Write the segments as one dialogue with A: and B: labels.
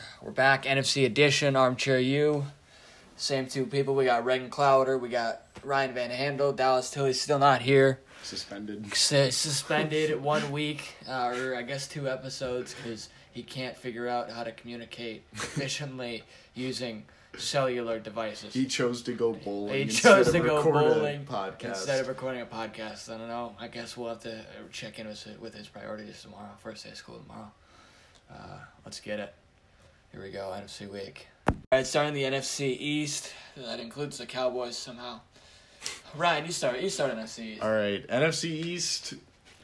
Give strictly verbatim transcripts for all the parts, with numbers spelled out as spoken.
A: We're back, N F C edition, Armchair U. Same two people. We got Reagan Clowder. We got Ryan Van Handel. Dallas Tilley's still not here.
B: Suspended.
A: S- suspended one week, uh, or I guess two episodes, because he can't figure out how to communicate efficiently using cellular devices.
B: He chose to go bowling.
A: He chose
B: instead
A: to
B: of
A: go
B: record
A: bowling
B: a podcast.
A: instead of recording a podcast. I don't know. I guess we'll have to check in with with his priorities tomorrow. First day of school tomorrow. Uh, let's get it. Here we go. N F C week. All right, starting the N F C East. That includes the Cowboys somehow. Ryan, you start. You start N F C East.
B: All right, N F C East.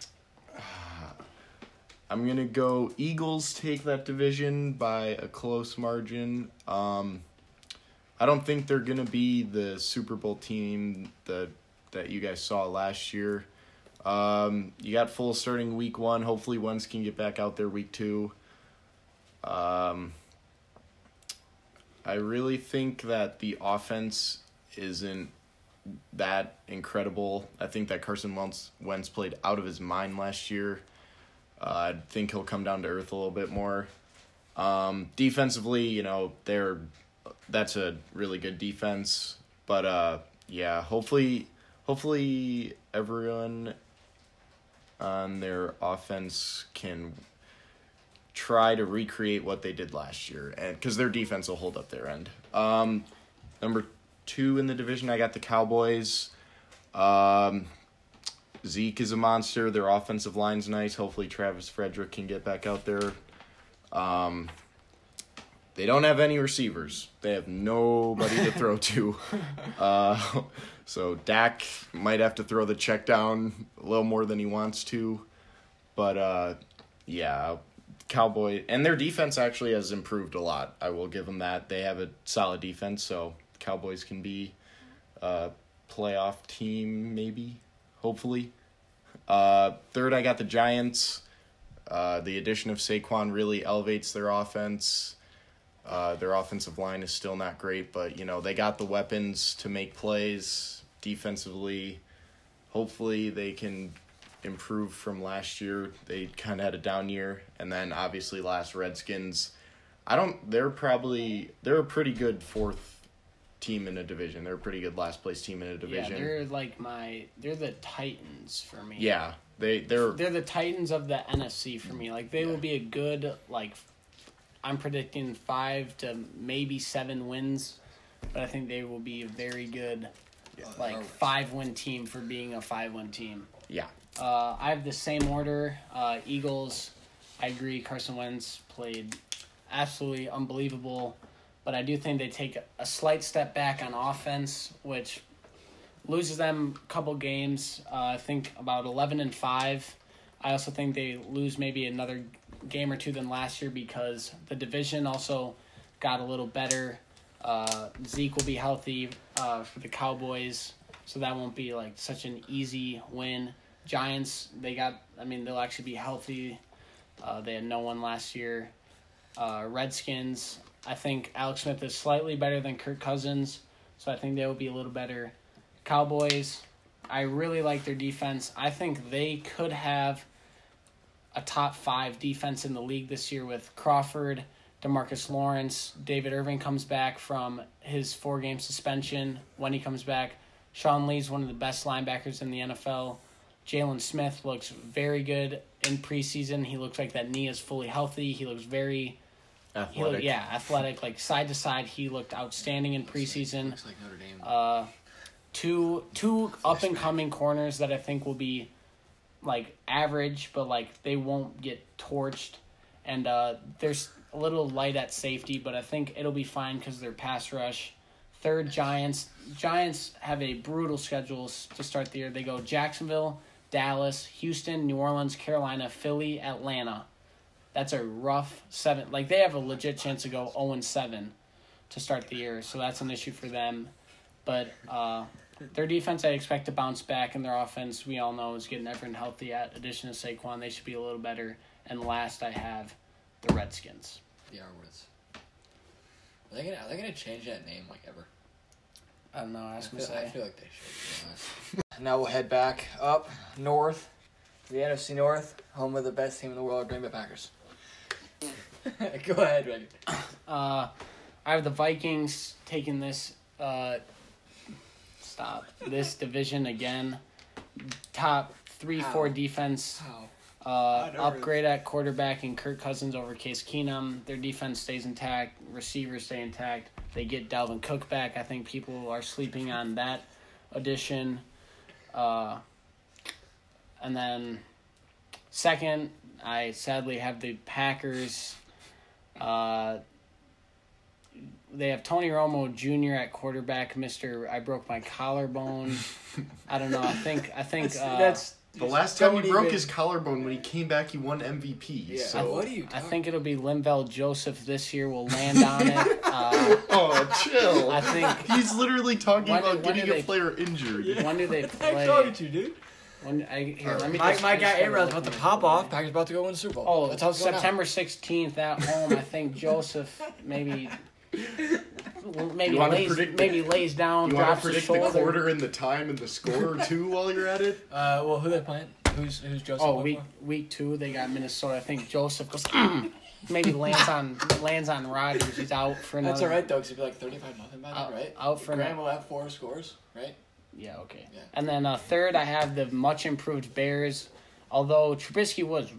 B: I'm gonna go Eagles take that division by a close margin. Um, I don't think they're gonna be the Super Bowl team that that you guys saw last year. Um, you got full starting week one. Hopefully, Wentz can get back out there week two. Um, I really think that the offense isn't that incredible. I think that Carson Wentz, Wentz played out of his mind last year. Uh, I think he'll come down to earth a little bit more. Um, defensively, you know, they're that's a really good defense. But uh, yeah, hopefully, hopefully everyone on their offense can try to recreate what they did last year, and because their defense will hold up their end. Um, number two in the division, I got the Cowboys. Um, Zeke is a monster. Their offensive line's nice. Hopefully Travis Frederick can get back out there. Um, they don't have any receivers. They have nobody to throw to. Uh, so Dak might have to throw the check down a little more than he wants to. But, uh, yeah, Cowboy. And their defense actually has improved a lot. I will give them that. They have a solid defense, so Cowboys can be a playoff team maybe. Hopefully. Uh, third, I got the Giants. Uh, the addition of Saquon really elevates their offense. Uh, their offensive line is still not great, but, you know, they got the weapons to make plays defensively. Hopefully they can improve from last year. They kind of had a down year. And then, obviously, last Redskins. I don't – they're probably – they're a pretty good fourth team in a division. They're a pretty good last place team in a division.
C: Yeah, they're like my they're the Titans for me.
B: Yeah. They they're
C: they're the Titans of the N F C for me. Like they yeah. will be a good like I'm predicting five to maybe seven wins, but I think they will be a very good yeah. like five win team for being a five win team.
B: Yeah.
C: Uh, I have the same order. Uh, Eagles, I agree. Carson Wentz played absolutely unbelievable. But I do think they take a slight step back on offense, which loses them a couple games. Uh, I think about eleven and five. I also think they lose maybe another game or two than last year because the division also got a little better. Uh, Zeke will be healthy uh, for the Cowboys, so that won't be like such an easy win. Giants, they got. I mean, they'll actually be healthy. Uh, they had no one last year. Uh, Redskins. I think Alex Smith is slightly better than Kirk Cousins, so I think they will be a little better. Cowboys, I really like their defense. I think they could have a top five defense in the league this year with Crawford, DeMarcus Lawrence, David Irving comes back from his four-game suspension. When he comes back, Sean Lee's one of the best linebackers in the N F L. Jalen Smith looks very good in preseason. He looks like that knee is fully healthy. He looks very...
B: Athletic.
C: Looked, yeah, athletic. Like side to side, he looked outstanding in preseason.
A: Looks like Notre Dame.
C: Uh, two two up and coming corners that I think will be like average, but like they won't get torched. And uh, there's a little light at safety, but I think it'll be fine because they're pass rush. Third, Giants. Giants have a brutal schedule to start the year. They go Jacksonville, Dallas, Houston, New Orleans, Carolina, Philly, Atlanta. That's a rough seven. Like, they have a legit chance to go oh and seven to start the year, so that's an issue for them. But uh, their defense, I expect to bounce back, and their offense, we all know, is getting everyone healthy. At addition to Saquon, they should be a little better. And last, I have the Redskins.
A: The R-words. Are they gonna Are they gonna change that name like ever?
C: I don't know. Ask
A: I
C: me.
A: feel, I feel like they should. Be honest. Now we'll head back up north, the N F C North, home of the best team in the world, Green Bay Packers. Go ahead, Reagan.
C: Uh, I have the Vikings taking this. Uh, stop this division again. Top three,
A: How?
C: four defense.
A: How?
C: Uh,
A: I know
C: upgrade at quarterback and Kirk Cousins over Case Keenum. Their defense stays intact. Receivers stay intact. They get Dalvin Cook back. I think people are sleeping on that addition. Uh, and then second, I sadly have the Packers. Uh, they have Tony Romo Junior at quarterback. Mister I broke my collarbone. I don't know. I think I think
A: That's,
C: uh,
A: that's
B: The last time he
A: don't
B: broke
A: even-
B: his collarbone, when he came back, he won M V P.
A: Yeah.
B: So.
A: What are you?
C: I
A: Talking?
C: think it'll be Linval Joseph this year. Will land on it. Uh,
B: Oh, chill.
C: I think.
B: He's literally talking
C: When-
B: about
C: when
B: getting
C: do
B: a
C: they-
B: player injured.
C: When do they
A: I'm
C: play?
A: talking to you, dude.
C: When I here, let me
A: My,
C: just,
A: my
C: I
A: guy
C: just gotta
A: Aaron's
C: look
A: about to
C: at
A: pop
C: it.
A: off. Packers about to go win the Super Bowl.
C: Oh,
A: That's how it's going down.
C: September sixteenth at home. I think Joseph maybe maybe
B: You wanna
C: lays
B: predict the-
C: maybe lays down,
B: You want
C: drops
B: to
C: his
B: predict the
C: shoulder.
B: quarter and the time and the score, too, while you're at it?
A: Uh, well, who they playing? Who's who's Joseph?
C: Oh,
A: going
C: week
A: for?
C: week two they got Minnesota. I think Joseph goes maybe lands on lands on Rodgers. He's out for another.
A: That's all right though, because it'd be like thirty-five nothing by then,
C: Out-
A: right?
C: out for
A: Graham
C: no-
A: will have four scores, right?
C: Yeah, okay.
A: Yeah.
C: And then uh, third, I have the much improved Bears. Although Trubisky was,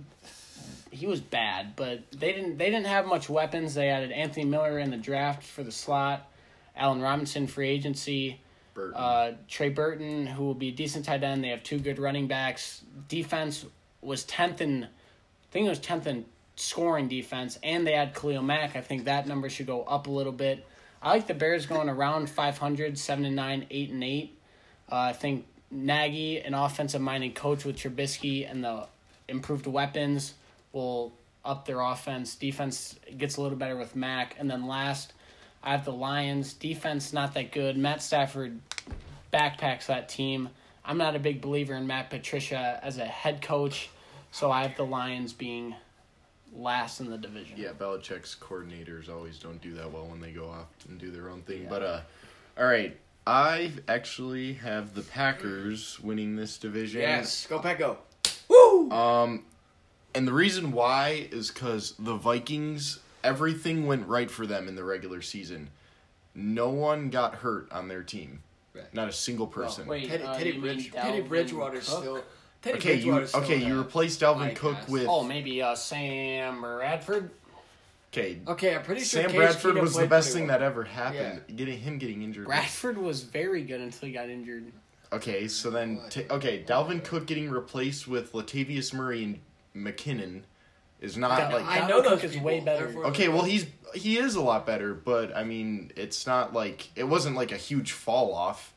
C: he was bad, but they didn't they didn't have much weapons. They added Anthony Miller in the draft for the slot, Allen Robinson free agency,
B: Burton.
C: uh, Trey Burton who will be a decent tight end. They have two good running backs. Defense was tenth in, I think it was tenth in scoring defense, and they had Khalil Mack. I think that number should go up a little bit. I like the Bears going around five hundred, seven and nine, eight and eight. Uh, I think Nagy, an offensive-minded coach with Trubisky and the improved weapons, will up their offense. Defense gets a little better with Mack. And then last, I have the Lions. Defense not that good. Matt Stafford backpacks that team. I'm not a big believer in Matt Patricia as a head coach, so I have the Lions being last in the division.
B: Yeah, Belichick's coordinators always don't do that well when they go off and do their own thing.
C: Yeah.
B: But, uh, all right. I actually have the Packers winning this division.
A: Yes, go Pack, go. Woo!
B: Um, and the reason why is because the Vikings, everything went right for them in the regular season. No one got hurt on their team.
A: Right.
B: Not a single person.
C: wait.
A: Teddy,
C: uh,
A: Teddy,
C: you
A: Bridge,
C: mean
A: Teddy
C: Dalvin
A: Bridgewater's
C: Cook?
A: still. Teddy
B: okay, you
A: Bridgewater's still
B: okay?
A: in
B: You
A: that
B: replaced Dalvin
A: high
B: Cook
A: cast.
B: with
C: Oh, maybe uh, Sam Bradford.
B: okay.
A: Okay, I'm pretty sure
B: Sam
A: Case
B: Bradford
A: Keenum
B: was the
A: played
B: best
A: pretty
B: thing
A: well.
B: that ever happened. Getting him getting injured.
C: Bradford was very good until he got injured.
B: Okay, so then ta okay, Dalvin Cook getting replaced with Latavius Murray and McKinnon is not
C: Yeah,
B: like
A: I
C: Dalvin
A: know
C: Cook
A: those
C: is
A: people,
C: way better.
A: therefore-
B: okay. Well, he's he is a lot better, but I mean, it's not like it wasn't like a huge fall off.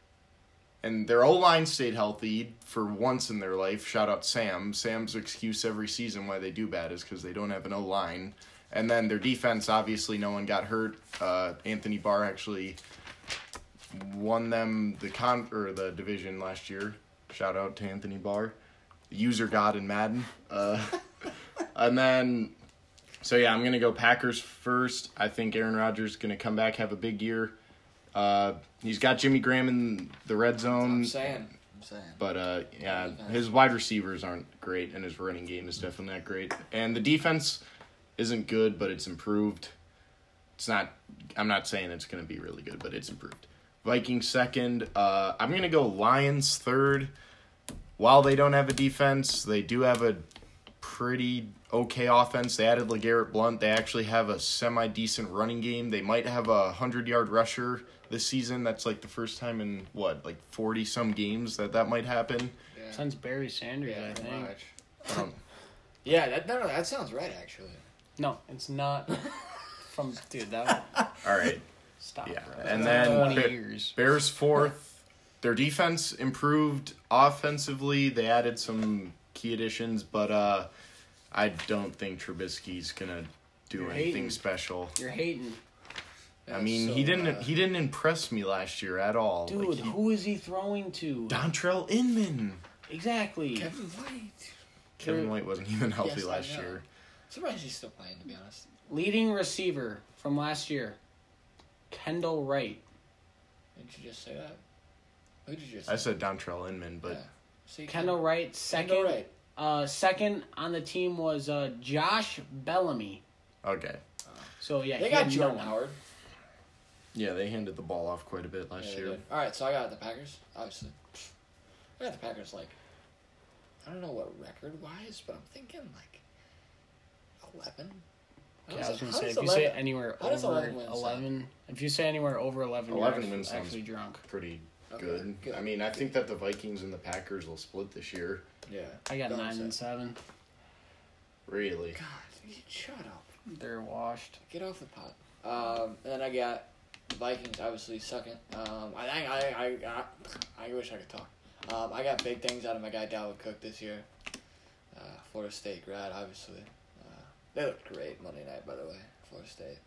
B: And their O line stayed healthy for once in their life. Shout out Sam. Sam's excuse every season why they do bad is because they don't have an O line. And then their defense, obviously, no one got hurt. Uh, Anthony Barr actually won them the con or the division last year. Shout out to Anthony Barr, user god in Madden. Uh, and then, so yeah, I'm gonna go Packers first. I think Aaron Rodgers is gonna come back, have a big year. Uh, he's got Jimmy Graham in the red zone.
A: I'm saying. I'm saying.
B: But, uh, yeah, his wide receivers aren't great, and his running game is definitely not great. And the defense isn't good, but it's improved. It's not, I'm not saying it's going to be really good, but it's improved. Vikings second. Uh, I'm going to go Lions third. While they don't have a defense, they do have a pretty okay offense. They added LeGarrette Blount. They actually have a semi-decent running game. They might have a hundred-yard rusher this season. That's like the first time in, what, like forty-some games that that might happen.
A: Yeah.
C: Since Barry Sanders,
A: Yeah,
C: I
A: pretty
C: think.
A: much.
B: Um,
A: Yeah, that no, no, that sounds right actually.
C: No, it's not. From dude, that
B: all right.
C: stop.
B: Yeah,
C: bro.
B: and
C: It's
B: then
C: been twenty
B: Ba-
C: years.
B: Bears fourth. Their defense improved offensively. They added some key additions, but uh, I don't think Trubisky's gonna do
C: You're
B: anything
C: hating.
B: special.
C: You're hating,
B: I mean,
A: So,
B: he didn't
A: uh,
B: he didn't impress me last year at all.
C: dude.
B: Like, he,
C: Who is he throwing to?
B: Dontrell Inman.
C: Exactly.
A: Kevin White.
B: Kevin
C: They're-
B: White wasn't even healthy
A: Yes, I
B: last
A: know.
B: year.
A: Surprised he's still playing, to be honest.
C: Leading receiver from last year, Kendall Wright.
A: Didn't you just say that? Who did you just
B: I
A: say?
B: said Dontrell Inman, but
A: Yeah. See,
C: Kendall Wright, second.
A: Kendall Wright.
C: Uh, second on the team was uh, Josh Bellamy.
B: Okay.
C: So, yeah,
A: They
C: he
A: got
C: had no
A: Jordan
C: one.
A: Howard.
B: Yeah, they handed the ball off quite a bit last
A: Yeah, they
B: year.
A: did. All right, so I got the Packers. Obviously, I got the Packers. Like, I don't know what record wise, but I'm thinking like eleven. How
C: Yeah,
A: does-
C: I was going to
A: how
C: say,
A: does
C: if you
A: eleven
C: say anywhere
A: how does
C: over
A: eleven wins sound?
C: eleven, if you say anywhere over eleven,
B: eleven
C: you're
B: wins
C: actually,
B: sounds-
C: actually drunk.
B: Pretty
A: Okay,
B: good.
A: good.
B: I mean, I think that the Vikings and the Packers will split this year.
A: Yeah,
C: I got
A: go
C: nine
A: ahead.
C: and seven.
B: Really?
A: God, you- shut up.
C: They're washed.
A: Get off the pot. Um, and then I got the Vikings, obviously second. Um, I I I I, I, I wish I could talk. Um, I got big things out of my guy Dalvin Cook this year. Uh, Florida State grad, obviously. Uh, they looked great Monday night, by the way. Florida State.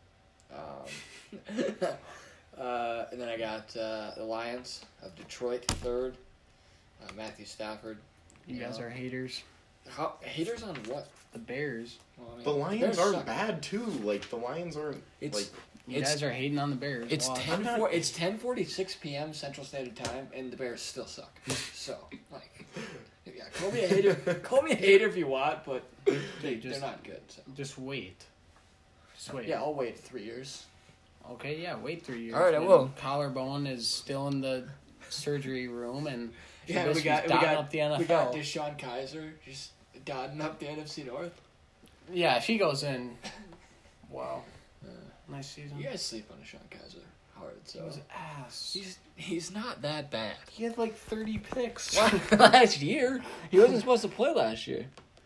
A: Um, uh, and then I got uh, the Lions of Detroit third. Uh, Matthew Stafford.
C: You guys
A: know.
C: are haters.
A: How, haters on what?
C: The Bears.
A: Well, I mean,
B: The Lions
A: Bears
B: aren't
A: suck.
B: bad too. Like the Lions aren't
A: It's
B: like
C: You
A: It's-
C: guys are hating on the Bears.
A: It's
C: Wow.
A: ten
B: I'm not-
A: four. It's ten forty six p.m. Central Standard Time, and the Bears still suck. So, like, yeah, call me a hater. Call me a hater if you want, but they,
C: Dude, just-
A: they're not good. So.
C: Just wait. Just wait.
A: Yeah, I'll wait three years.
C: Okay, yeah, wait three years.
A: All right, I
C: when
A: will.
C: Collarbone is still in the surgery room, and
A: Yeah, we
C: Trubisky's
A: got we
C: dotting
A: got
C: up the N F L.
A: we got Deshaun Kaiser just dotting up the N F C North.
C: Yeah, if he goes in, wow,
A: Uh,
C: nice season.
A: you guys sleep on Deshaun Kaiser hard, so
C: He was ass.
A: he's he's not that bad.
C: He had like thirty picks.
A: last year. He wasn't supposed to play last year.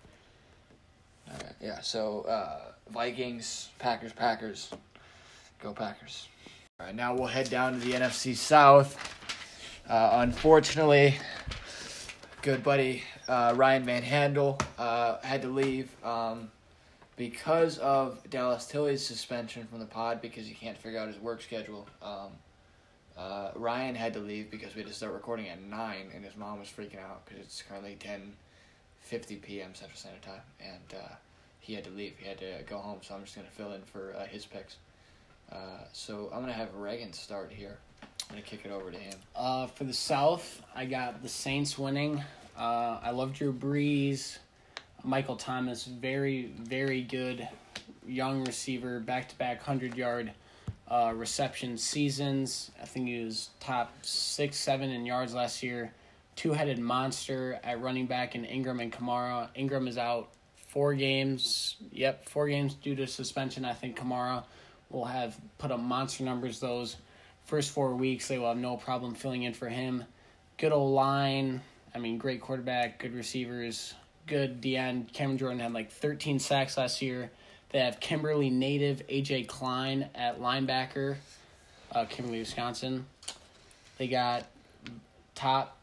A: All right, yeah. So uh, Vikings, Packers, Packers, go Packers. All right, now we'll head down to the N F C South. Uh, unfortunately, good buddy uh, Ryan Van Handel uh, had to leave um, because of Dallas Tilley's suspension from the pod because he can't figure out his work schedule. Um, Uh, Ryan had to leave because we had to start recording at nine, and his mom was freaking out because it's currently ten fifty p.m. Central Standard Time, and uh, he had to leave. He had to go home, so I'm just going to fill in for uh, his picks. Uh, so I'm going to have Reagan start here. I'm going to kick it over to him.
C: Uh, for the South, I got the Saints winning. Uh, I love Drew Brees. Michael Thomas, very, very good young receiver, back-to-back hundred-yard uh, reception seasons. I think he was top six, seven in yards last year. Two-headed monster at running back in Ingram and Kamara. Ingram is out four games. Yep, four games due to suspension. I think Kamara will have put up monster numbers those first four weeks. They will have no problem filling in for him. Good old line. I mean, great quarterback, good receivers, good D N. Cameron Jordan had like thirteen sacks last year. They have Kimberly native A J Klein at linebacker, uh, Kimberly, Wisconsin. They got top,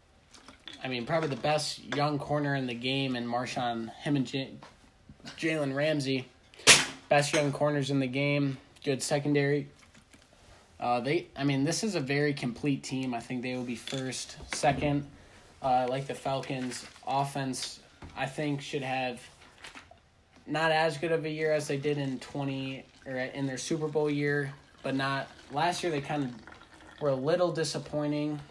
C: I mean, probably the best young corner in the game in Marshawn, him and J- Jalen Ramsey. Best young corners in the game. Good secondary. Uh, they, I mean, this is a very complete team. I think they will be first, second. Uh, like the Falcons, offense, I think should have not as good of a year as they did in twenty or in their Super Bowl year, but not last year. They kind of were a little disappointing.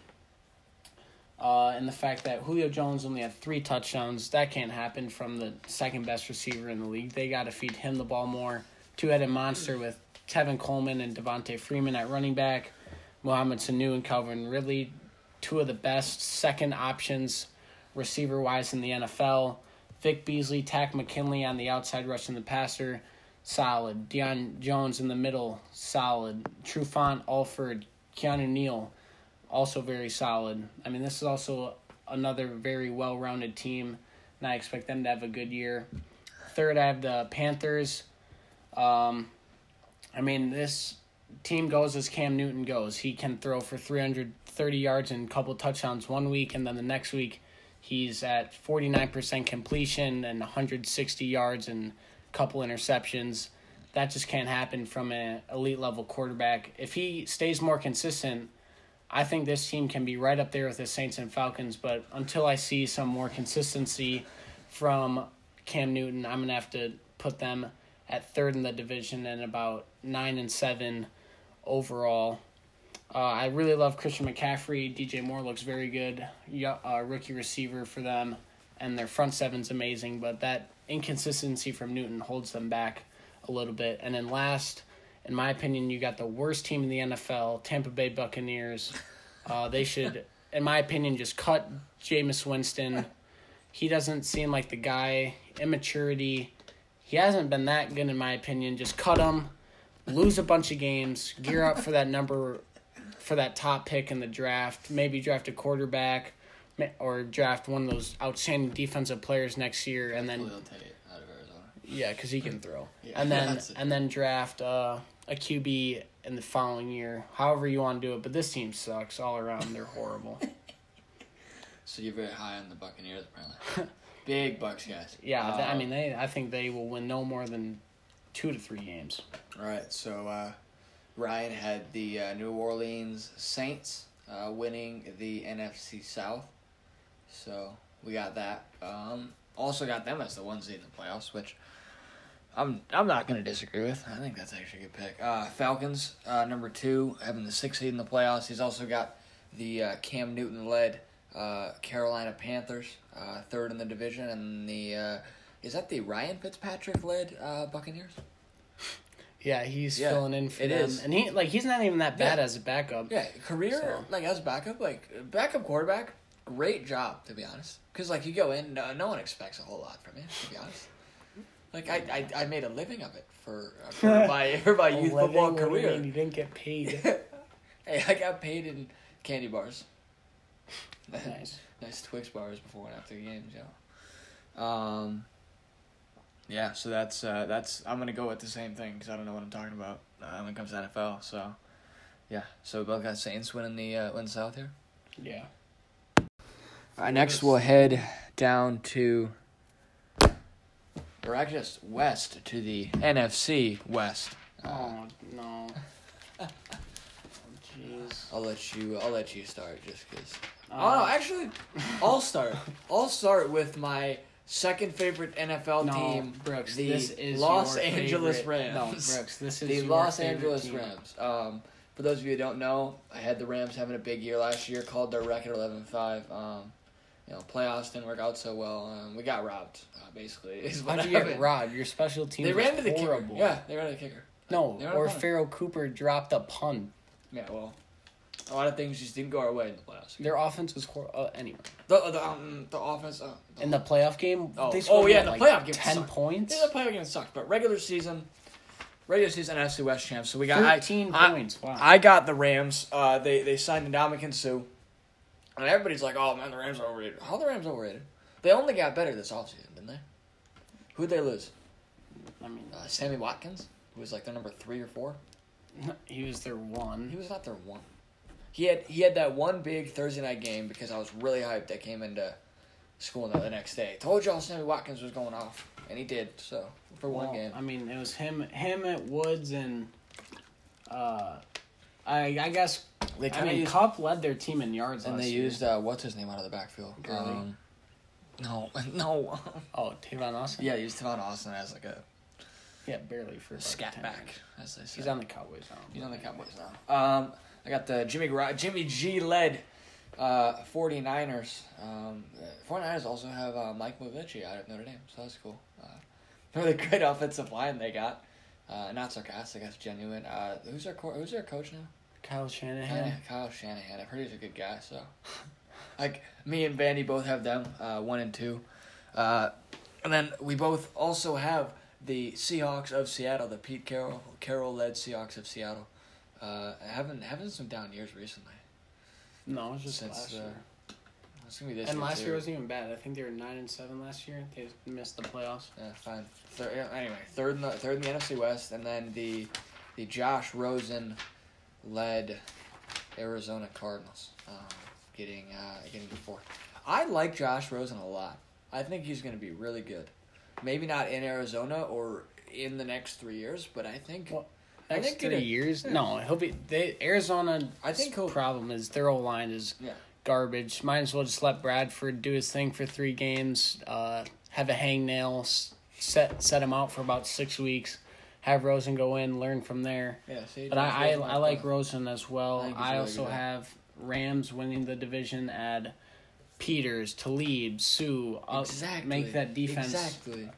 C: Uh, in the fact that Julio Jones only had three touchdowns, that can't happen from the second best receiver in the league. They got to feed him the ball more. Two-headed monster with Tevin Coleman and Devontae Freeman at running back, Mohamed Sanu and Calvin Ridley, two of the best second options receiver-wise in the N F L. Vic Beasley, Tack McKinley on the outside rushing the passer, solid. Deion Jones in the middle, solid. Trufant, Alford, Keanu Neal, also very solid. I mean, this is also another very well-rounded team, and I expect them to have a good year. Third, I have the Panthers. Um, I mean, this team goes as Cam Newton goes. He can throw for three hundred thirty yards and a couple touchdowns one week, and then the next week he's at forty-nine percent completion and one hundred sixty yards and a couple interceptions. That just can't happen from an elite-level quarterback. If he stays more consistent, I think this team can be right up there with the Saints and Falcons, but until I see some more consistency from Cam Newton, I'm going to have to put them at third in the division and about nine and seven overall. Uh, I really love Christian McCaffrey. D J Moore looks very good. Uh, rookie receiver for them, and their front seven's amazing, but that inconsistency from Newton holds them back a little bit. And then last, in my opinion, you got the worst team in the N F L, Tampa Bay Buccaneers. Uh, they should, in my opinion, just cut Jameis Winston. He doesn't seem like the guy. Immaturity. He hasn't been that good, in my opinion. Just cut him, lose a bunch of games, gear up for that number, for that top pick in the draft. Maybe draft a quarterback, or draft one of those outstanding defensive players next year, and then
A: Khalil Tate out of Arizona.
C: yeah, because he can throw.
A: Yeah,
C: and then
A: that's it.
C: and then draft uh, a Q B in the following year. However you want to do it, but this team sucks all around. They're horrible.
A: So you're very high on the Buccaneers, apparently. Big Bucks guys.
C: Yeah, th- I
A: Um,
C: mean they. I think they will win no more than two to three games.
A: All right, so uh, Ryan had the uh, New Orleans Saints uh, winning the N F C South. So we got that. Um, also got them as the one seed in the playoffs, which I'm I'm not going to disagree with. I think that's actually a good pick. Uh, Falcons, uh, number two, having the sixth seed in the playoffs. He's also got the uh, Cam Newton-led uh, Carolina Panthers, uh, third in the division, and the uh, is that the Ryan Fitzpatrick-led uh, Buccaneers?
C: Yeah, he's
A: Yeah,
C: filling in for
A: it
C: them,
A: is.
C: and he like he's not even that bad
A: Yeah.
C: as a backup.
A: Yeah, career,
C: So-
A: like, as backup, like, backup quarterback, great job, to be honest. Because, like, you go in, no, no one expects a whole lot from you, to be honest. Like, I, I, I made a living of it for, uh, for my, for my youth
C: Living,
A: football
C: what do you
A: career.
C: mean? You didn't get paid.
A: Hey, I got paid in candy bars.
C: Nice.
A: Nice Twix bars before and after the games, yeah. Um, yeah, so that's, uh, that's, I'm going to go with the same thing, because I don't know what I'm talking about uh, when it comes to N F L, so, yeah. So, we both got Saints winning the, uh, winning the South here.
C: Yeah.
A: All right, next we'll head down to, or actually just west to the N F C West. Uh,
C: Oh no. Oh, jeez.
A: I'll let you. I'll let you start just because.
C: Uh,
A: oh no, actually, I'll start. I'll start with my second favorite N F L
C: No,
A: team,
C: Brooks,
A: the
C: this is
A: Los
C: your
A: Angeles
C: favorite- No,
A: Rams.
C: Brooks, this is
A: the
C: your
A: Los
C: favorite
A: Angeles
C: team.
A: Rams. Um, for those of you who don't know, I had the Rams having a big year last year. Called their record eleven five. Um, you know, playoffs didn't work out so well. Um, we got robbed, uh, basically. Is what
C: How'd you get
A: happened.
C: robbed? Your special team
A: They
C: was
A: ran to the kicker.
C: horrible.
A: Yeah, they ran to the kicker.
C: No,
A: They ran a
C: or
A: punt.
C: Pharaoh Cooper dropped a punt.
A: Yeah, well, a lot of things just didn't go our way in the playoffs.
C: Their offense was horrible. Uh, anyway,
A: The the um, the offense. Uh, the,
C: in the playoff game,
A: Oh.
C: they
A: Oh,
C: scored
A: yeah,
C: what,
A: the
C: like
A: playoff game
C: ten
A: sucked.
C: points.
A: yeah, the playoff game sucked, but regular season, regular season N F C West champs. So we got
C: Thirteen
A: I,
C: points. Wow.
A: I, I got the Rams. Uh, they they signed Ndamukong Suh, and everybody's like, "Oh man, the Rams are overrated." How are the Rams overrated? They only got better this offseason, didn't they? Who'd they lose?
C: I mean,
A: Uh, Sammy Watkins, who was like their number three or four.
C: he was their
A: He
C: one.
A: was not their one. He had he had that one big Thursday night game because I was really hyped. I came into school the, the next day. Told y'all Sammy Watkins was going off, and he did. So for one
C: Well,
A: game,
C: I mean, it was him, him at Woods, and uh, I I guess
A: they
C: I
A: kind of
C: mean,
A: used
C: Cup led their team in yards
A: and
C: last
A: they
C: year.
A: used uh, what's his name out of the backfield.
C: Gurley?
A: Um, no, no.
C: Oh, Tavon Austin.
A: yeah, he used Tavon Austin as like a
C: yeah, barely for like
A: scat
C: ten
A: back,
C: yards.
A: as they say.
C: He's on the Cowboys now.
A: He's on the Cowboys now. Um, I got the Jimmy Gar- Jimmy G led uh, 49ers. Um, the 49ers also have uh, Mike Movici out of Notre Dame, so that's cool. Uh, really great offensive line they got. Uh, not sarcastic, that's genuine. Uh, who's their co- who's their coach now?
C: Kyle Shanahan.
A: Kinda Kyle Shanahan. I've heard he's a good guy. So, like me and Vandy both have them uh, one and two, uh, and then we both also have the Seahawks of Seattle, the Pete Carroll Carroll led Seahawks of Seattle. Uh, having having some down years recently.
C: No, it was just
A: Since,
C: last
A: uh,
C: year.
A: It's gonna be this
C: And
A: year
C: last
A: too.
C: year wasn't even bad. I think they were nine and seven last year. They missed the playoffs.
A: Yeah, fine. Third, yeah, anyway, third in the third in the N F C West, and then the the Josh Rosen led Arizona Cardinals, um, getting uh, getting to fourth. I like Josh Rosen a lot. I think he's going to be really good. Maybe not in Arizona or in the next three years, but I think
C: Well,
A: I
C: Next
A: think
C: three
A: it-
C: years? No, he'll be. They Arizona.
A: I think he'll-
C: problem is their O line is
A: Yeah.
C: garbage. Might as well just let Bradford do his thing for three games. Uh, have a hangnail, s- set set him out for about six weeks. Have Rosen go in, learn from there.
A: yeah. See,
C: But I, I,
A: Josh Rosen
C: I like
A: uh,
C: Rosen as well.
A: I think he's
C: I
A: really
C: also
A: good.
C: have Rams winning the division. Add Peters, Talib, Sue. I'll
A: Exactly.
C: Make that defense.
A: Exactly.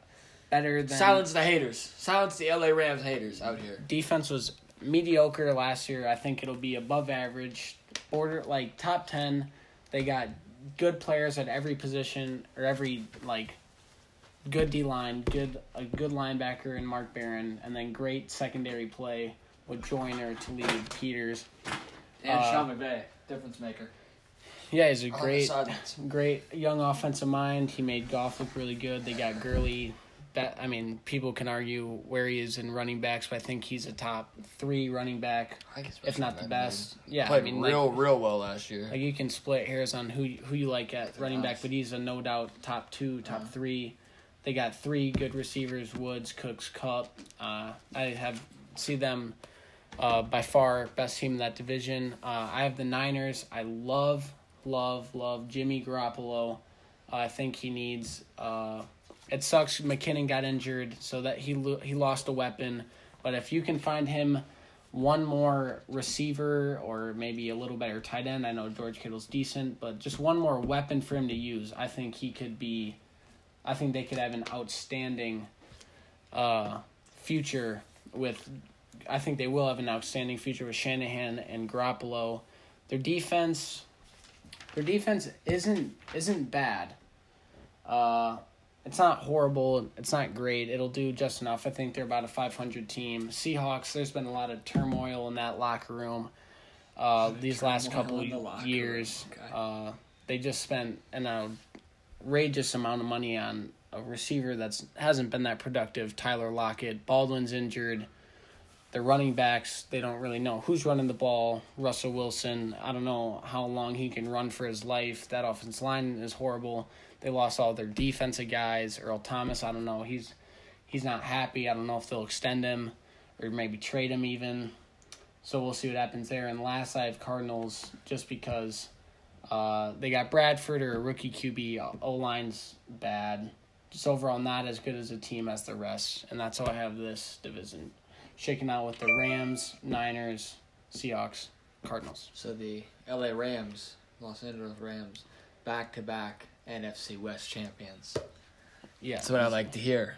C: better than
A: Silence the haters. Silence the L A Rams haters out here.
C: defense was mediocre last year. I think it'll be above average, border like top ten. They got good players at every position or every like good D line, good a good linebacker in Mark Barron, and then great secondary play with Joyner, Talib, Peters.
A: And
C: Uh,
A: Sean McVay, difference maker.
C: Yeah, he's a
A: On the
C: great,
A: sidelines.
C: great young offensive mind. He made Goff look really good. They got Gurley. That I mean, people can argue where he is in running backs, but I think he's a top three running back,
A: I guess
C: if not the best. Yeah,
A: Played
C: I mean,
A: real,
C: like,
A: real well last year.
C: like you can split hairs on who who you like at running back,
A: nice.
C: but he's a no doubt top two, top
A: Uh-huh.
C: three. They got three good receivers: Woods, Cooks, Cup. Uh, I have see them uh, by far best team in that division. Uh, I have the Niners. I love, love, love Jimmy Garoppolo. Uh, I think he needs. Uh, it sucks McKinnon got injured, so that he lo- he lost a weapon. But if you can find him one more receiver or maybe a little better tight end, I know George Kittle's decent, but just one more weapon for him to use, I think he could be. I think they could have an outstanding uh, future with. I think they will have an outstanding future with Shanahan and Garoppolo. Their defense, their defense isn't isn't bad. Uh, it's not horrible. It's not great. It'll do just enough. I think they're about a five hundred team. Seahawks. There's been a lot of turmoil in that locker room. Uh, these last
A: Turmoil
C: couple
A: in the locker
C: years,
A: room. Okay.
C: uh, they just spent an outrageous amount of money on a receiver that's hasn't been that productive. Tyler Lockett. Baldwin's injured. The running backs, they don't really know who's running the ball. Russell Wilson, I don't know how long he can run for his life. That offensive line is horrible. They lost all their defensive guys. Earl Thomas, I don't know. He's he's not happy. I don't know if they'll extend him or maybe trade him even. So we'll see what happens there. And last, I have Cardinals just because uh, they got Bradford or a rookie Q B. O-line's bad. Just overall not as good as a team as the rest. And that's how I have this division shaking out with the Rams, Niners, Seahawks, Cardinals.
A: So the L A Rams, Los Angeles Rams, back-to-back N F C West champions.
C: Yeah.
A: That's what I like to hear.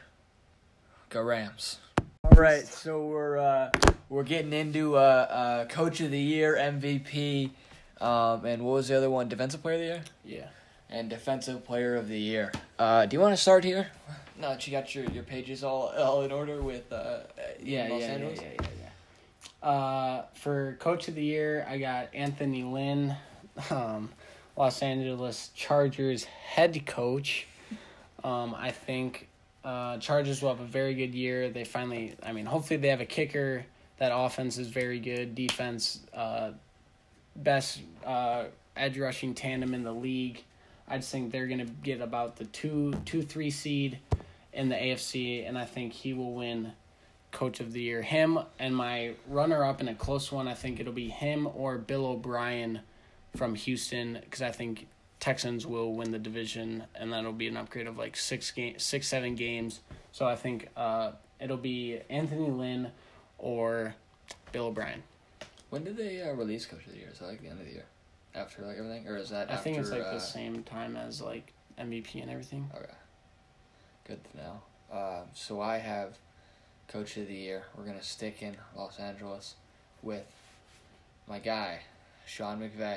A: Go Rams. All right, so we're uh, we're getting into uh, uh, Coach of the Year, M V P, um, and what was the other one? Defensive Player of the Year?
C: Yeah.
A: And Defensive Player of the Year. Uh, do you want to start here? Now that you got your, your pages all all in order with uh,
C: Yeah,
A: Los
C: yeah, yeah,
A: Angeles?
C: yeah, yeah, yeah. Uh, for Coach of the Year, I got Anthony Lynn, um, Los Angeles Chargers head coach. Um, I think uh, Chargers will have a very good year. They finally, I mean, hopefully they have a kicker. That offense is very good. Defense, uh, best uh, edge rushing tandem in the league. I just think they're gonna get about the two, two, three seed in the A F C, and I think he will win Coach of the Year. Him and my runner-up in a close one, I think it'll be him or Bill O'Brien from Houston, because I think Texans will win the division, and that'll be an upgrade of like six game, six, seven games. So I think uh, it'll be Anthony Lynn or Bill O'Brien.
A: When did they uh, release Coach of the Year? Is that like the end of the year? After like everything? Or is that
C: I
A: after...
C: think it's like
A: uh,
C: the same time as like M V P and everything.
A: Okay. Good to know. Uh, so I have Coach of the Year. We're going to stick in Los Angeles with my guy, Sean McVay.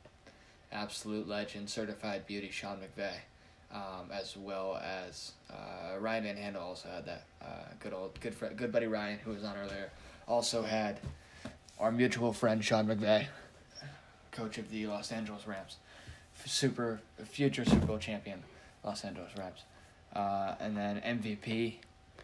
A: Absolute legend, certified beauty, Sean McVay. Um, as well as uh, Ryan Van Handel also had that. Uh, good old, good friend, good buddy Ryan, who was on earlier, also had our mutual friend, Sean McVay, coach of the Los Angeles Rams. Super, future Super Bowl champion, Los Angeles Rams. Uh, and then M V P.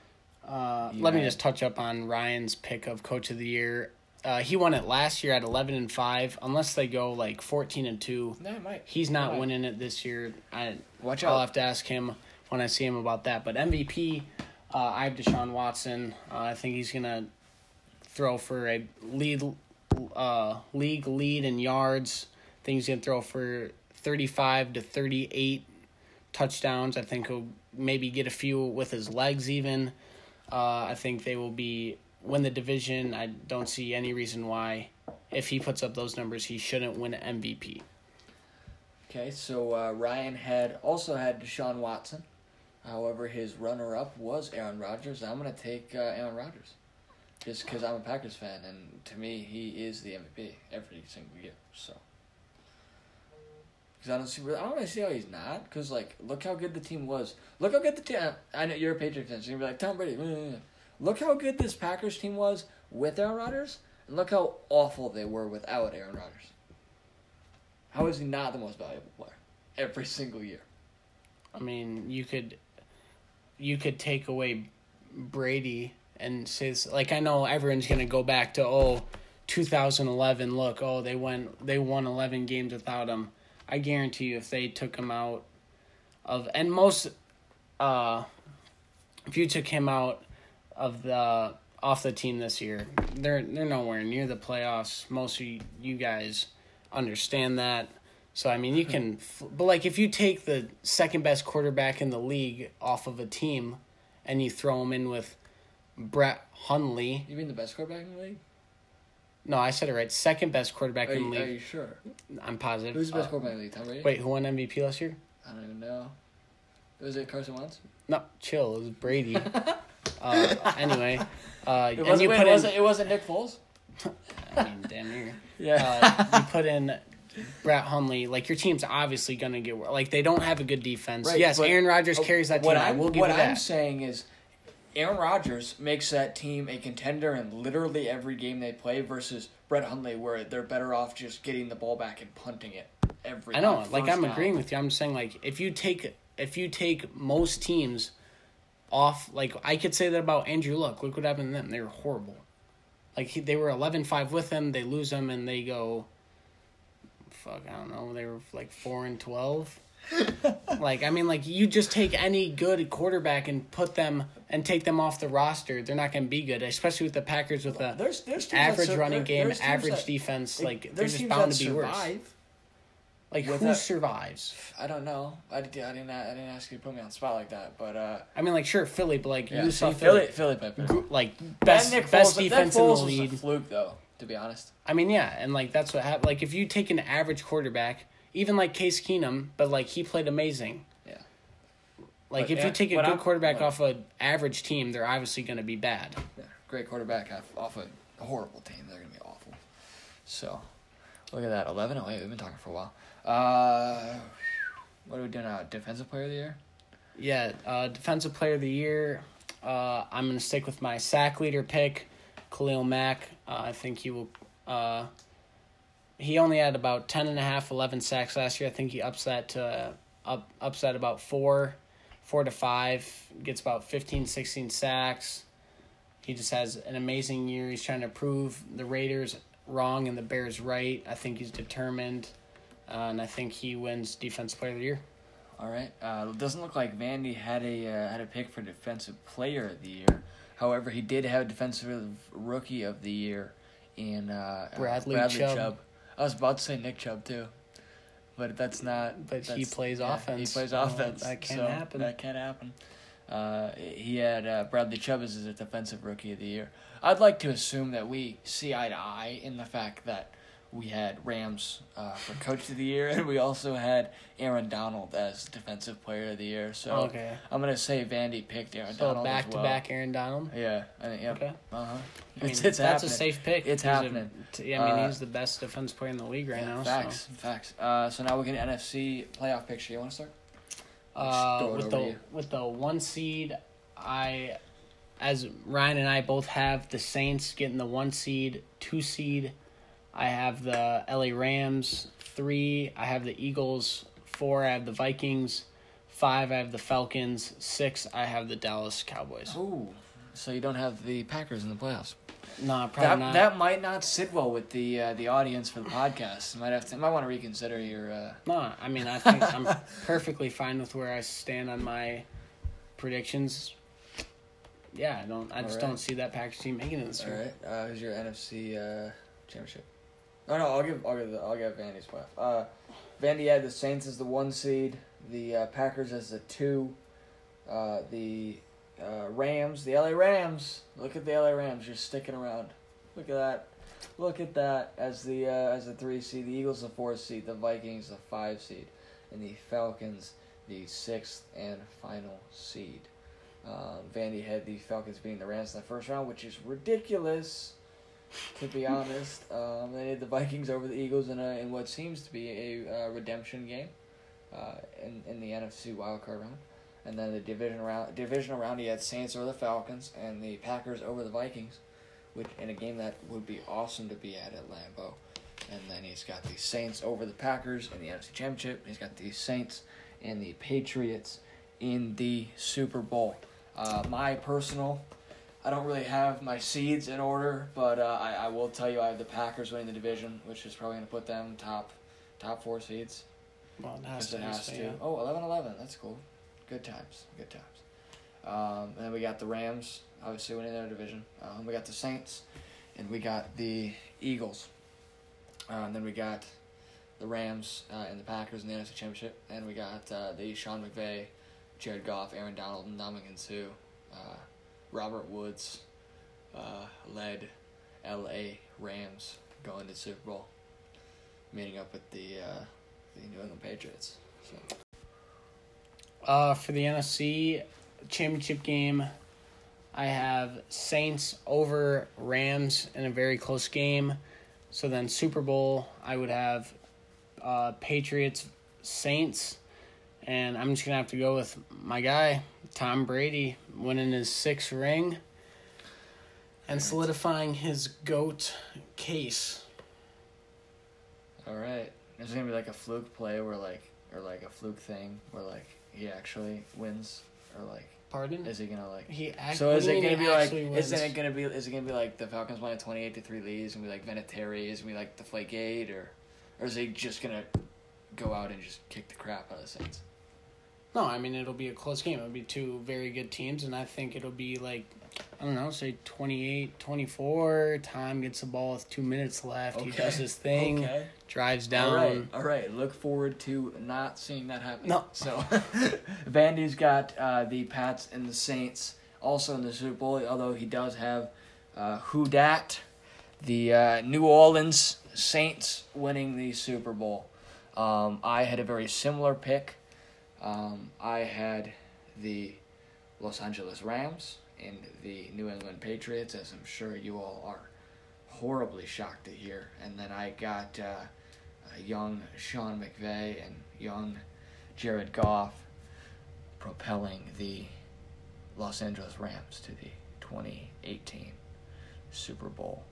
C: Uh,
A: You
C: let me
A: had-
C: just touch up on Ryan's pick of Coach of the Year. Uh, he won it last year at eleven and five. Unless they go like fourteen and two,
A: No, it might.
C: he's not
A: Might.
C: winning it this year. I
A: Watch
C: I'll
A: out.
C: have to ask him when I see him about that. But M V P, uh, I have Deshaun Watson. Uh, I think he's gonna throw for a lead, uh, league lead in yards. I think he's gonna throw for thirty-five to thirty-eight touchdowns. I think he'll maybe get a few with his legs even. Uh, I think they will be win the division. I don't see any reason why, if he puts up those numbers, he shouldn't win M V P.
A: Okay, so uh, Ryan had also had Deshaun Watson. However, his runner-up was Aaron Rodgers. I'm going to take uh, Aaron Rodgers just because I'm a Packers fan, and to me, he is the M V P every single year. So, because I don't see, I don't really see how he's not. Because like, look how good the team was. Look how good the team. I know you're a Patriots fan, so you're like Tom Brady. Look how good this Packers team was with Aaron Rodgers, and look how awful they were without Aaron Rodgers. How is he not the most valuable player every single year?
C: I mean, you could, you could take away Brady and say, like, I know everyone's gonna go back to oh, two thousand eleven. Look, oh, they went, they won eleven games without him. I guarantee you, if they took him out of, and most, uh, if you took him out of the off the team this year, they're they're nowhere near the playoffs. Most of you, you guys understand that. So, I mean, you can... But, like, if you take the second-best quarterback in the league off of a team and you throw him in with Brett Hundley...
A: You mean the best quarterback in the league?
C: No, I said it right. Second-best quarterback
A: are
C: in
A: you,
C: the league.
A: Are you sure?
C: I'm positive.
A: Who's the best
C: uh,
A: quarterback in the league? Tom Brady?
C: Wait, who won M V P last year?
A: I don't even know. Was it Carson Wentz?
C: No, chill. It was Brady. uh, anyway. Uh,
A: It
C: and
A: wasn't,
C: you
A: wait,
C: put
A: it,
C: in,
A: wasn't, it wasn't Nick Foles?
C: I mean, damn near.
A: Yeah.
C: Uh, you put in... Brett Hundley, like, your team's obviously going to get... Like, they don't have a good defense.
A: Right,
C: yes,
A: but-
C: Aaron Rodgers carries that team.
A: What
C: I
A: I'm,
C: will give
A: what
C: you that.
A: I'm saying is Aaron Rodgers makes that team a contender in literally every game they play versus Brett Hundley, where they're better off just getting the ball back and punting it every
C: I know,
A: on
C: like,
A: first
C: I'm
A: down.
C: agreeing with you. I'm saying, like, if you take if you take most teams off... Like, I could say that about Andrew Luck. Look what happened to them. They were horrible. Like, he, they were eleven five with him. They lose him, and they go... Fuck, I don't know. They were like four and twelve. Like, I mean, like, you just take any good quarterback and put them and take them off the roster. They're not going to be good, especially with the Packers with a
A: There's, there's teams
C: average
A: that sur-
C: running
A: there-
C: game,
A: there's teams
C: average
A: that-
C: defense. Like, they're
A: there's
C: just
A: teams
C: bound
A: that
C: to be worse.
A: survive.
C: Like,
A: with
C: who
A: that-
C: survives?
A: I don't know. I, did, I didn't. I didn't ask you to put me on the spot like that, but uh,
C: I mean, like, sure, Philly, but like
A: yeah,
C: you saw
A: see,
C: Philly,
A: Philly, Philly, Philly,
C: gr- like
A: That
C: best
A: Nick
C: best
A: Foles-
C: defense
A: that
C: in the
A: Foles was
C: league.
A: a fluke, though. To be honest.
C: I mean, yeah, and like that's what happened. Like, if you take an average quarterback, even like Case Keenum, but like he played amazing.
A: Yeah.
C: Like,
A: But,
C: if
A: yeah,
C: you take a
A: what
C: good
A: I'm-
C: quarterback
A: what-
C: off an average team, they're obviously going to be bad.
A: Yeah, great quarterback off, off a horrible team. They're gonna be awful. So, look at that. Eleven. Oh wait, we've been talking for a while. Uh, what are we doing now? Defensive player of the year.
C: Yeah, uh, defensive player of the year. Uh, I'm going to stick with my sack leader pick, Khalil Mack. Uh, I think he will. Uh, he only had about ten and a half, eleven sacks last year. I think he ups that to up ups that about four, four to five. Gets about fifteen, sixteen sacks. He just has an amazing year. He's trying to prove the Raiders wrong and the Bears right. I think he's determined, uh, and I think he wins defensive player of the year.
A: All right. Uh, it doesn't look like Vandy had a uh, had a pick for defensive player of the year. However, he did have defensive rookie of the year in uh,
C: Bradley,
A: uh, Bradley
C: Chubb.
A: Chubb. I was about to say Nick Chubb too, but that's not.
C: But he
A: that's-
C: plays
A: yeah,
C: offense.
A: He plays
C: so
A: offense.
C: that can't
A: so
C: happen.
A: That can't happen. Uh, he had uh, Bradley Chubb as his defensive rookie of the year. I'd like to assume that we see eye to eye in the fact that we had Rams uh, for coach of the year, and we also had Aaron Donald as defensive player of the year. So
C: Okay.
A: I'm gonna say Vandy picked Aaron
C: So
A: Donald
C: back
A: as well.
C: to back Aaron Donald.
A: Yeah. I think, yep.
C: Okay.
A: Uh huh.
C: I mean,
A: It's, it's
C: that's
A: happening.
C: a safe pick.
A: It's
C: He's a-
A: happening.
C: t- I mean,
A: Uh,
C: he's the best defense player in the league right
A: Yeah,
C: now.
A: Facts.
C: So.
A: Facts. Uh, so now we get an N F C playoff picture. You want to start?
C: Uh,
A: throw it
C: with
A: over to
C: the
A: you.
C: with the one seed, I, as Ryan and I both have the Saints getting the one seed, two seed. I have the L A Rams. Three, I have the Eagles. Four, I have the Vikings. Five, I have the Falcons. Six, I have the Dallas Cowboys.
A: Ooh. So you don't have the Packers in the playoffs.
C: No, probably
A: That
C: not.
A: that might not sit well with the uh, the audience for the podcast. You might have to. You might want to reconsider your. Uh...
C: No, I mean, I think I'm perfectly fine with where I stand on my predictions. Yeah, I don't. I just
A: Alright.
C: don't see that Packers team making it this
A: All
C: year.
A: right. Uh, who's your N F C uh, championship? Oh no, I'll give I'll give the, I'll give Vandy's playoff. Uh, Vandy had the Saints as the one seed, the uh, Packers as the two, uh, the uh, Rams, the L A Rams. Look at the L A Rams, just sticking around. Look at that. Look at that as the uh, as the three seed. The Eagles the four seed. The Vikings the five seed, and the Falcons the sixth and final seed. Um, Vandy had the Falcons beating the Rams in the first round, which is ridiculous, to be honest. Um, they had the Vikings over the Eagles in, a, in what seems to be a uh, redemption game uh, in, in the N F C wildcard round. And then the division round, divisional round, he had Saints over the Falcons and the Packers over the Vikings, which in a game that would be awesome to be at at Lambeau. And then he's got the Saints over the Packers in the N F C Championship. He's got the Saints and the Patriots in the Super Bowl. Uh, my personal, I don't really have my seeds in order, but uh, I, I will tell you I have the Packers winning the division, which is probably going to put them top top four seeds.
C: Well, it has
A: Because
C: to.
A: it has
C: so,
A: to.
C: yeah.
A: Oh, eleven eleven. That's cool. Good times. Good times. Um, and then we got the Rams, obviously winning their division. Um, we got the Saints, and we got the Eagles. Uh, and then we got the Rams uh, and the Packers in the N F C Championship. And we got uh, the Sean McVay, Jared Goff, Aaron Donald, and Ndamukong Suh, uh, Robert Woods uh, led L A Rams going to the Super Bowl, meeting up with the uh, the New England Patriots. So.
C: Uh, for the N F C Championship game, I have Saints over Rams in a very close game. So then Super Bowl, I would have uh, Patriots, Saints, and I'm just going to have to go with my guy, Tom Brady, winning his sixth ring and solidifying his GOAT case.
A: All right. There's going to be like a fluke play where like, or like a fluke thing where like he actually wins, or like,
C: Pardon?
A: is he going to like...
C: He act-
A: So is
C: what do
A: it
C: you
A: gonna
C: mean
A: be like?
C: actually wins?
A: Isn't it gonna be? Is it gonna be like the Falcons winning twenty eight to three leads? Is it gonna be like Vinatieri? Is it gonna be like Deflategate, or, or is he just gonna go out and just kick the crap out of the Saints?
C: No, I mean, it'll be a close game. It'll be two very good teams, and I think it'll be like, I don't know, say twenty-eight twenty-four. Tom gets the ball with two minutes left. He does his thing,
A: Okay.
C: drives down.
A: All right. All right. Look forward to not seeing that happen.
C: No.
A: So, Vandy's got uh, the Pats and the Saints also in the Super Bowl, although he does have uh, who dat, the uh, New Orleans Saints winning the Super Bowl. Um, I had a very similar pick. Um, I had the Los Angeles Rams and the New England Patriots, as I'm sure you all are horribly shocked to hear. And then I got uh, uh, young Sean McVay and young Jared Goff propelling the Los Angeles Rams to the twenty eighteen Super Bowl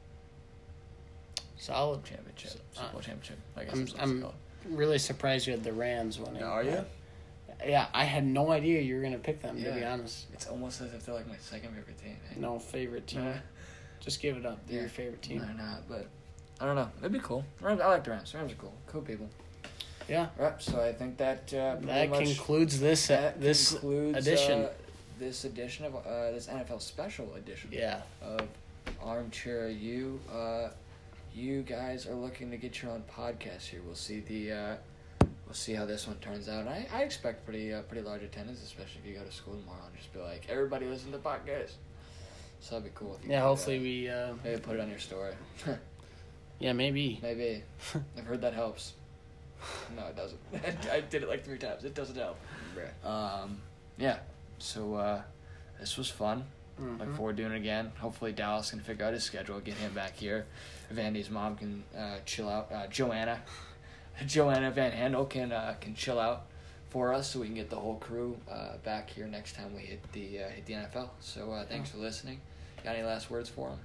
C: Solid.
A: championship.
C: Uh,
A: Super Bowl championship, I guess
C: I'm,
A: that's what it's
C: I'm
A: called.
C: really surprised you had the Rams winning.
A: Are you?
C: Yeah, I had no idea you were going to pick them, to be
A: Yeah.
C: honest.
A: It's almost as if they're like my second favorite team. eh?
C: No favorite team.
A: Nah.
C: Just give it up. They're
A: Yeah.
C: your favorite team.
A: They're not, but I don't know. It'd be cool. Rams, I like the Rams. Rams are cool. Cool people.
C: Yeah.
A: Right, so I think that uh, pretty
C: That
A: much
C: concludes this
A: that
C: this
A: concludes,
C: edition.
A: Uh, this edition of uh, this N F L special edition.
C: Yeah.
A: Of Armchair U. Uh, you guys are looking to get your own podcast here. We'll see the. Uh, we'll see how this one turns out. And I, I expect pretty uh, pretty large attendance, especially if you go to school tomorrow and just be like, everybody listen to podcasts. So that'd be cool. If you
C: Yeah,
A: could,
C: hopefully
A: uh,
C: we uh
A: maybe put it on your story.
C: yeah, maybe.
A: Maybe. I've heard that helps. No, it doesn't. I did it like three times. It doesn't help. Um, yeah. So uh, this was fun.
C: Mhm.
A: Look forward to doing it again. Hopefully Dallas can figure out his schedule, get him back here. Vandy's mom can uh, chill out. Uh, Joanna, Joanna Van Handel can uh, can chill out for us, so we can get the whole crew uh, back here next time we hit the uh, hit the N F L. So uh, thanks for listening. Got any last words for him?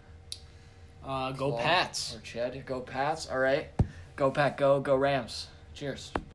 C: Uh go
A: Claude
C: Pats.
A: or Chad? Go Pats. All right. Go Pat. Go. Go Rams. Cheers.